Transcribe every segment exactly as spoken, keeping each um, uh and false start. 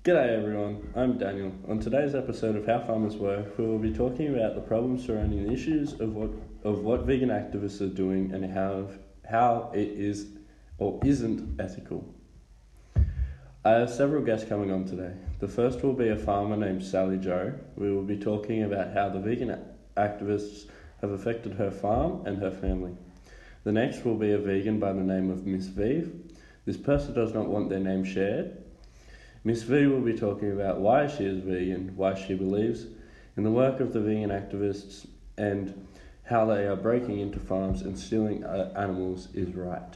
G'day everyone, I'm Daniel. On today's episode of How Farmers Work, we will be talking about the problems surrounding the issues of what of what vegan activists are doing and how how it is or isn't ethical. I have several guests coming on today. The first will be a farmer named Sally Jo. We will be talking about how the vegan activists have affected her farm and her family. The next will be a vegan by the name of Miss V. This person does not want their name shared. Miss V will be talking about why she is vegan, why she believes in the work of the vegan activists, and how they are breaking into farms and stealing uh, animals is right.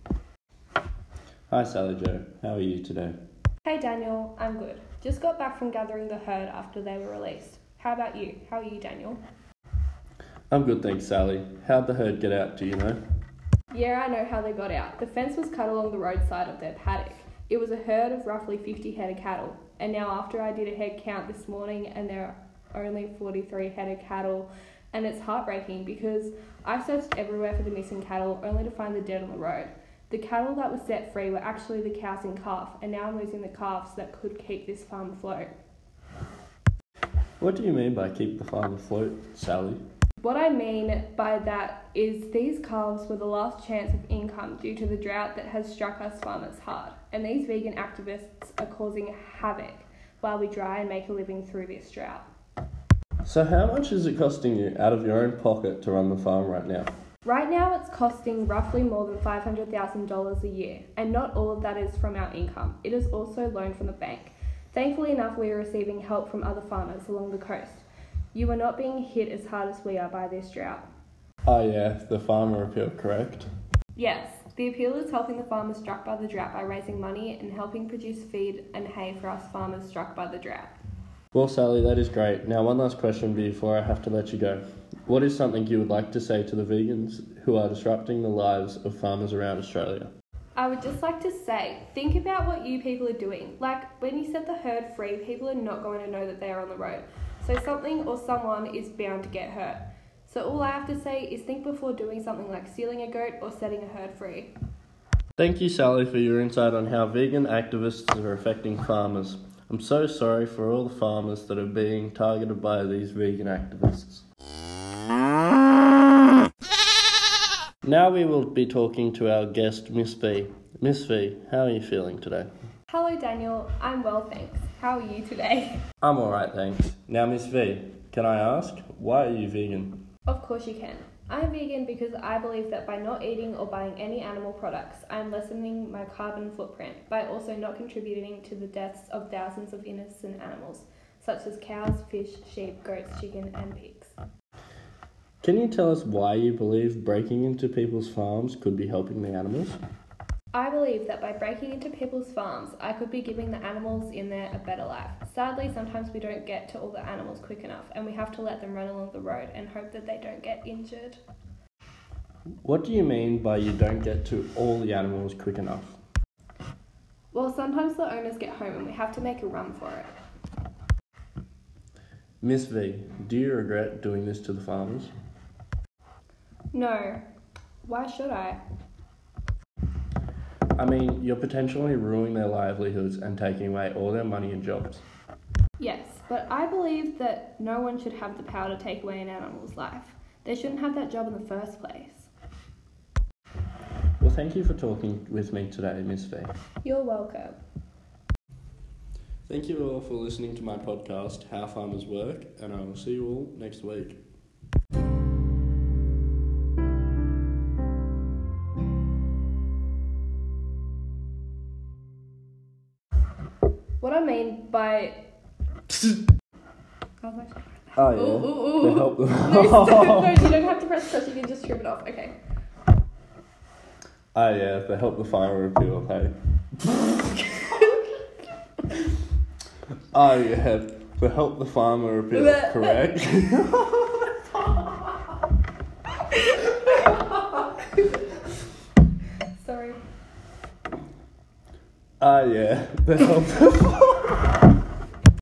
Hi Sally Jo, how are you today? Hey Daniel, I'm good. Just got back from gathering the herd after they were released. How about you? How are you, Daniel? I'm good, thanks Sally. How'd the herd get out, do you know? Yeah, I know how they got out. The fence was cut along the roadside of their paddock. It was a herd of roughly fifty head of cattle, and now after I did a head count this morning and there are only forty-three head of cattle, and it's heartbreaking because I searched everywhere for the missing cattle only to find the dead on the road. The cattle that were set free were actually the cows and calf, and now I'm losing the calves that could keep this farm afloat. What do you mean by keep the farm afloat, Sally? What I mean by that is these calves were the last chance of income due to the drought that has struck us farmers hard, and these vegan activists are causing havoc while we try and make a living through this drought. So how much is it costing you out of your own pocket to run the farm right now? Right now it's costing roughly more than five hundred thousand dollars a year, and not all of that is from our income. It is also loaned from the bank. Thankfully enough, we are receiving help from other farmers along the coast. You are not being hit as hard as we are by this drought. Oh yeah, the farmer appeal, correct? Yes, the appeal is helping the farmers struck by the drought by raising money and helping produce feed and hay for us farmers struck by the drought. Well, Sally, that is great. Now, one last question before I have to let you go. What is something you would like to say to the vegans who are disrupting the lives of farmers around Australia? I would just like to say, think about what you people are doing. Like, when you set the herd free, people are not going to know that they are on the road. So something or someone is bound to get hurt. So all I have to say is think before doing something like stealing a goat or setting a herd free. Thank you, Sally, for your insight on how vegan activists are affecting farmers. I'm so sorry for all the farmers that are being targeted by these vegan activists. Now we will be talking to our guest, Miss V. Miss V, how are you feeling today? Hello Daniel, I'm well thanks. How are you today? I'm alright, thanks. Now Miss V, can I ask, why are you vegan? Of course you can. I'm vegan because I believe that by not eating or buying any animal products, I'm lessening my carbon footprint by also not contributing to the deaths of thousands of innocent animals, such as cows, fish, sheep, goats, chicken, and pigs. Can you tell us why you believe breaking into people's farms could be helping the animals? I believe that by breaking into people's farms, I could be giving the animals in there a better life. Sadly, sometimes we don't get to all the animals quick enough, and we have to let them run along the road and hope that they don't get injured. What do you mean by you don't get to all the animals quick enough? Well, sometimes the owners get home and we have to make a run for it. Miss V, do you regret doing this to the farmers? No. Why should I? I mean, you're potentially ruining their livelihoods and taking away all their money and jobs. Yes, but I believe that no one should have the power to take away an animal's life. They shouldn't have that job in the first place. Well, thank you for talking with me today, Miss V. You're welcome. Thank you all for listening to my podcast, How Farmers Work, and I will see you all next week. What I mean by... Oh yeah, ooh, ooh, ooh. they help them. no, stop. No, you don't have to press press, you can just trim it off, okay. Oh yeah, they help the farmer appeal, hey. Oh yeah, they help the farmer appeal, correct? Sorry. Ah, yeah, they help the